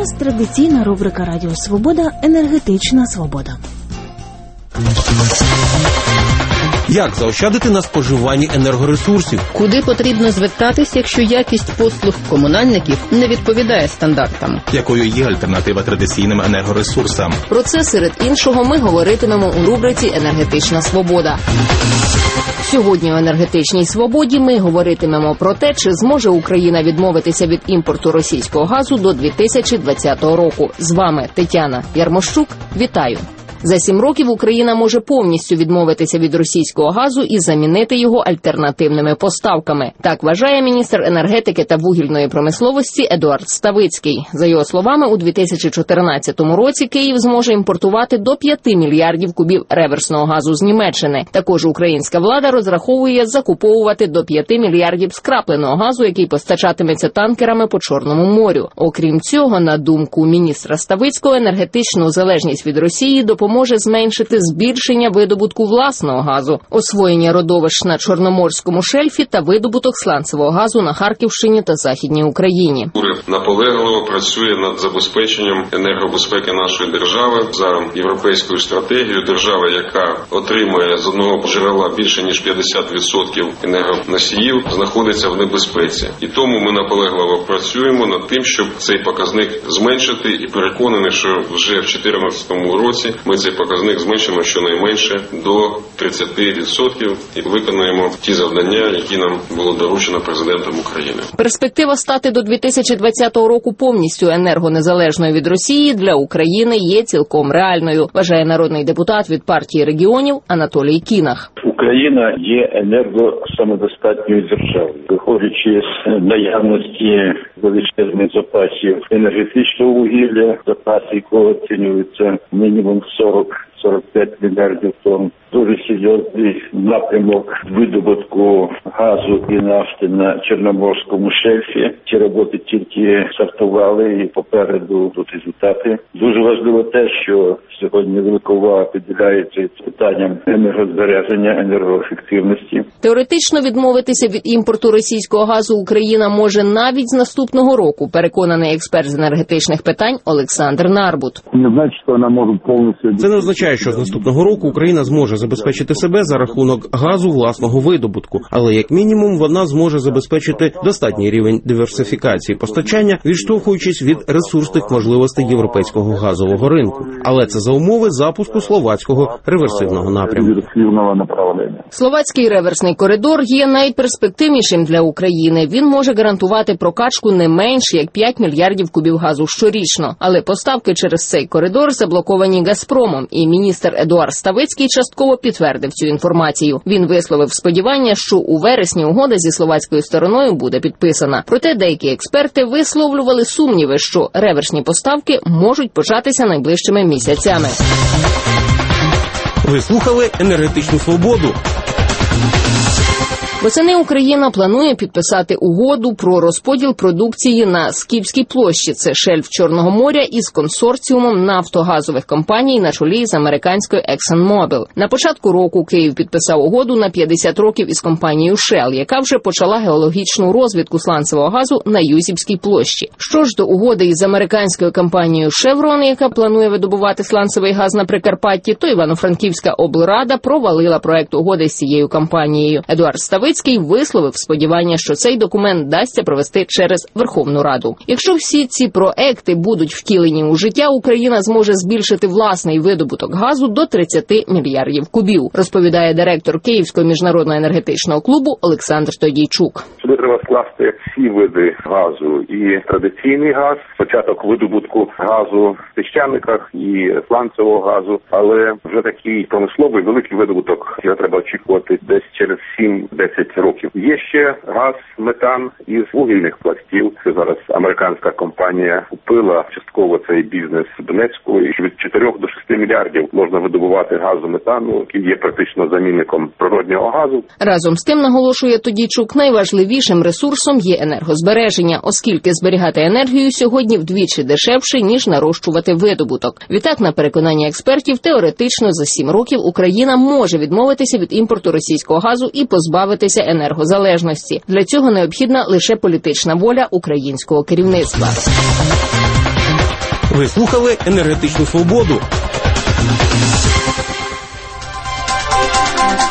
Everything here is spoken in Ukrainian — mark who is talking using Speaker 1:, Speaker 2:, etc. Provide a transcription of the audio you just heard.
Speaker 1: час традиційна рубрика Радіо Свобода «Енергетична свобода».
Speaker 2: Як заощадити на споживанні енергоресурсів?
Speaker 3: Куди потрібно звертатись, якщо якість послуг комунальників не відповідає стандартам?
Speaker 4: Якою є альтернатива традиційним енергоресурсам?
Speaker 3: Про це, серед іншого, ми говоритимемо у рубриці «Енергетична свобода». Сьогодні у «Енергетичній свободі» ми говоритимемо про те, чи зможе Україна відмовитися від імпорту російського газу до 2020 року. З вами Тетяна Ярмощук. Вітаю! За 7 років Україна може повністю відмовитися від російського газу і замінити його альтернативними поставками. Так вважає міністр енергетики та вугільної промисловості Едуард Ставицький. За його словами, у 2014 році Київ зможе імпортувати до 5 мільярдів кубів реверсного газу з Німеччини. Також українська влада розраховує закуповувати до 5 мільярдів скрапленого газу, який постачатиметься танкерами по Чорному морю. Окрім цього, на думку міністра Ставицького, енергетичну залежність від Росії допоможе зменшити збільшення видобутку власного газу, освоєння родовищ на Чорноморському шельфі та видобуток сланцевого газу на Харківщині та Західній Україні.
Speaker 5: Уряд наполегливо працює над забезпеченням енергобезпеки нашої держави за європейською стратегією. Держава, яка отримує з одного джерела більше ніж 50% енергоносіїв, знаходиться в небезпеці. І тому ми наполегливо працюємо над тим, щоб цей показник зменшити, і переконані, що вже в 2014 році ми цей показник зменшимо щонайменше до 30% і виконаємо ті завдання, які нам було доручено президентом України.
Speaker 3: Перспектива стати до 2020 року повністю енергонезалежною від Росії для України є цілком реальною, вважає народний депутат від партії регіонів Анатолій Кінах.
Speaker 6: Україна є енергосамодостатньою державою, виходячи з наявності величезних запасів енергетичного вугілля, запаси якого оцінюються мінімум 40-45 мільярдів тонн. Дуже серйозний напрямок видобутку газу і нафти на Чорноморському шельфі. Ці роботи тільки стартували і попереду тут результати. Дуже важливо те, що сьогодні велика увага приділяється питанням енергозбереження, енергоефективності.
Speaker 3: Теоретично відмовитися від імпорту російського газу Україна може навіть з наступного року, переконаний експерт з енергетичних питань Олександр Нарбут.
Speaker 2: Це не означає, що з наступного року Україна зможе забезпечити себе за рахунок газу власного видобутку, але як мінімум вона зможе забезпечити достатній рівень диверсифікації постачання, відштовхуючись від ресурсних можливостей європейського газового ринку. Але це за умови запуску словацького реверсивного напрямку.
Speaker 3: Словацький реверсний коридор є найперспективнішим для України. Він може гарантувати прокачку не менше як 5 мільярдів кубів газу щорічно. Але поставки через цей коридор заблоковані Газпромом, і міністр Едуард Ставицький частково підтвердив цю інформацію. Він висловив сподівання, що у вересні угода зі словацькою стороною буде підписана. Проте деякі експерти висловлювали сумніви, що реверсні поставки можуть початися найближчими місяцями.
Speaker 2: Ви слухали «Енергетичну свободу».
Speaker 3: Восени Україна планує підписати угоду про розподіл продукції на Скіфській площі, це шельф Чорного моря, із консорціумом нафтогазових компаній на чолі з американською ExxonMobil. На початку року Київ підписав угоду на 50 років із компанією Shell, яка вже почала геологічну розвідку сланцевого газу на Юзівській площі. Що ж до угоди із американською компанією Chevron, яка планує видобувати сланцевий газ на Прикарпатті, то Івано-Франківська облрада провалила проект угоди з цією компанією. Едуард Ставицький висловив сподівання, що цей документ дасться провести через Верховну Раду. Якщо всі ці проекти будуть втілені у життя, Україна зможе збільшити власний видобуток газу до 30 мільярдів кубів, розповідає директор Київського міжнародного енергетичного клубу Олександр Тодійчук.
Speaker 7: Сюди треба скласти всі види газу. І традиційний газ, початок видобутку газу в піщаниках і сланцевого газу, але вже такий промисловий великий видобуток, його треба очікувати десь через 7-10 років. Є ще газ, метан із вугільних пластів. Це зараз американська компанія купила частково цей бізнес в Донецьку. І від 4 до 6 мільярдів можна видобувати газу метану, який є практично замінником природнього газу.
Speaker 3: Разом з тим, наголошує Тодійчук, найважливішим ресурсом є енергозбереження, оскільки зберігати енергію сьогодні вдвічі дешевше, ніж нарощувати видобуток. Відтак, на переконання експертів, теоретично за 7 років Україна може відмовитися від імпорту російського газу і позбавитися енергозалежності. Для цього необхідна лише політична воля українського керівництва.
Speaker 2: Ви слухали «Енергетичну свободу».